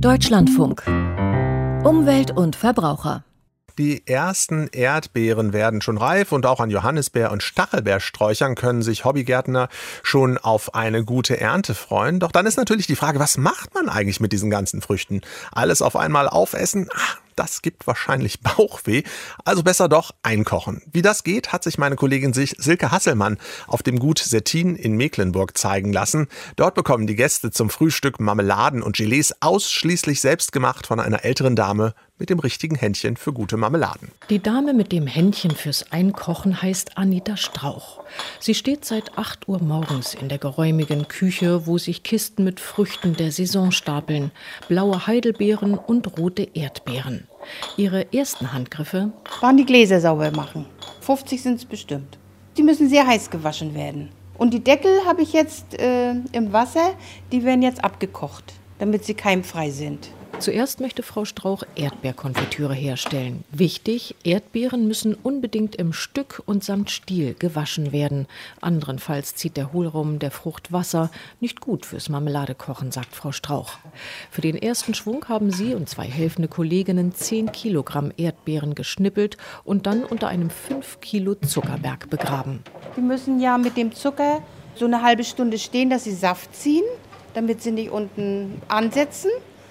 Deutschlandfunk. Umwelt und Verbraucher. Die ersten Erdbeeren werden schon reif und auch an Johannisbeer- und Stachelbeersträuchern können sich Hobbygärtner schon auf eine gute Ernte freuen. Doch dann ist natürlich die Frage, was macht man eigentlich mit diesen ganzen Früchten? Alles auf einmal aufessen? Das gibt wahrscheinlich Bauchweh, also besser doch einkochen. Wie das geht, hat sich meine Kollegin Silke Hasselmann auf dem Gut Settin in Mecklenburg zeigen lassen. Dort bekommen die Gäste zum Frühstück Marmeladen und Gelees ausschließlich selbst gemacht von einer älteren Dame mit dem richtigen Händchen für gute Marmeladen. Die Dame mit dem Händchen fürs Einkochen heißt Anita Strauch. Sie steht seit 8 Uhr morgens in der geräumigen Küche, wo sich Kisten mit Früchten der Saison stapeln. Blaue Heidelbeeren und rote Erdbeeren. Ihre ersten Handgriffe waren die Gläser sauber machen. 50 sind es bestimmt. Die müssen sehr heiß gewaschen werden. Und die Deckel habe ich jetzt im Wasser, die werden jetzt abgekocht, damit sie keimfrei sind. Zuerst möchte Frau Strauch Erdbeerkonfitüre herstellen. Wichtig, Erdbeeren müssen unbedingt im Stück und samt Stiel gewaschen werden. Anderenfalls zieht der Hohlraum der Frucht Wasser. Nicht gut fürs Marmeladekochen, sagt Frau Strauch. Für den ersten Schwung haben sie und 2 helfende Kolleginnen 10 Kilogramm Erdbeeren geschnippelt und dann unter einem 5 Kilo Zuckerberg begraben. Die müssen ja mit dem Zucker so eine halbe Stunde stehen, dass sie Saft ziehen, damit sie nicht unten ansetzen.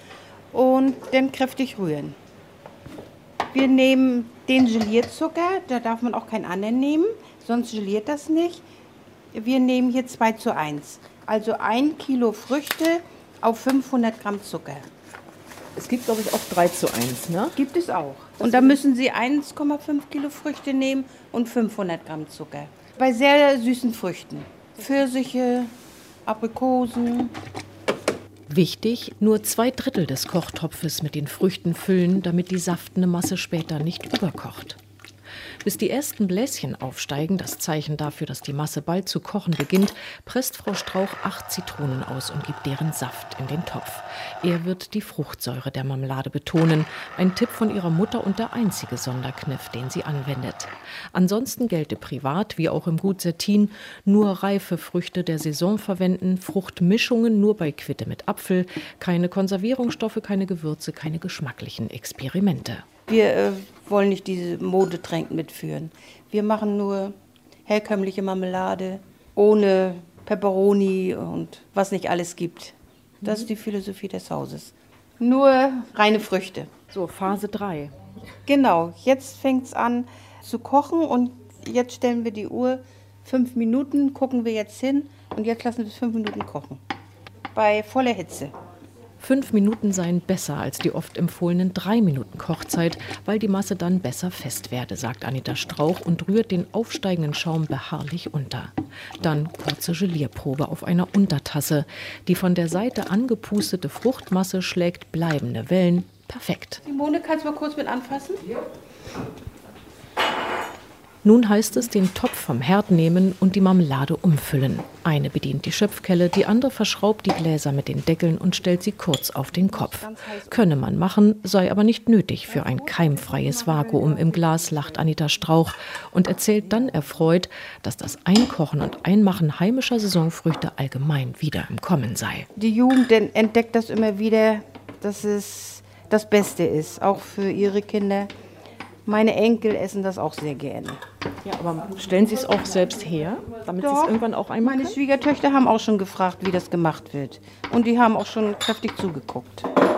Und dann kräftig rühren. Wir nehmen den Gelierzucker, da darf man auch keinen anderen nehmen, sonst geliert das nicht. Wir nehmen hier 2:1, also 1 Kilo Früchte auf 500 Gramm Zucker. Es gibt, glaube ich, auch 3:1, ne? Gibt es auch. Und da müssen Sie 1,5 Kilo Früchte nehmen und 500 Gramm Zucker. Bei sehr süßen Früchten, Pfirsiche, Aprikosen. Wichtig, nur 2/3 des Kochtopfes mit den Früchten füllen, damit die saftende Masse später nicht überkocht. Bis die ersten Bläschen aufsteigen, das Zeichen dafür, dass die Masse bald zu kochen beginnt, presst Frau Strauch 8 Zitronen aus und gibt deren Saft in den Topf. Er wird die Fruchtsäure der Marmelade betonen. Ein Tipp von ihrer Mutter und der einzige Sonderkniff, den sie anwendet. Ansonsten gelte privat, wie auch im Gut Settin, nur reife Früchte der Saison verwenden, Fruchtmischungen nur bei Quitte mit Apfel, keine Konservierungsstoffe, keine Gewürze, keine geschmacklichen Experimente. Wir wollen nicht diese Modetrend mitführen. Wir machen nur herkömmliche Marmelade, ohne Peperoni und was nicht alles gibt. Das ist die Philosophie des Hauses. Nur reine Früchte. So, Phase 3. Genau, jetzt fängt es an zu kochen und jetzt stellen wir die Uhr 5 Minuten, gucken wir jetzt hin und jetzt lassen wir es 5 Minuten kochen. Bei voller Hitze. 5 Minuten seien besser als die oft empfohlenen 3 Minuten Kochzeit, weil die Masse dann besser fest werde, sagt Anita Strauch und rührt den aufsteigenden Schaum beharrlich unter. Dann kurze Gelierprobe auf einer Untertasse. Die von der Seite angepustete Fruchtmasse schlägt bleibende Wellen. Perfekt. Simone, kannst du mal kurz mit anfassen? Ja. Nun heißt es, den Topf vom Herd nehmen und die Marmelade umfüllen. Eine bedient die Schöpfkelle, die andere verschraubt die Gläser mit den Deckeln und stellt sie kurz auf den Kopf. Könne man machen, sei aber nicht nötig für ein keimfreies Vakuum im Glas, lacht Anita Strauch und erzählt dann erfreut, dass das Einkochen und Einmachen heimischer Saisonfrüchte allgemein wieder im Kommen sei. Die Jugend entdeckt das immer wieder, dass es das Beste ist, auch für ihre Kinder. Meine Enkel essen das auch sehr gerne. Ja, aber stellen Sie es auch selbst her, damit Sie es irgendwann auch einmal Meine Schwiegertöchter haben auch schon gefragt, wie das gemacht wird. Und die haben auch schon kräftig zugeguckt.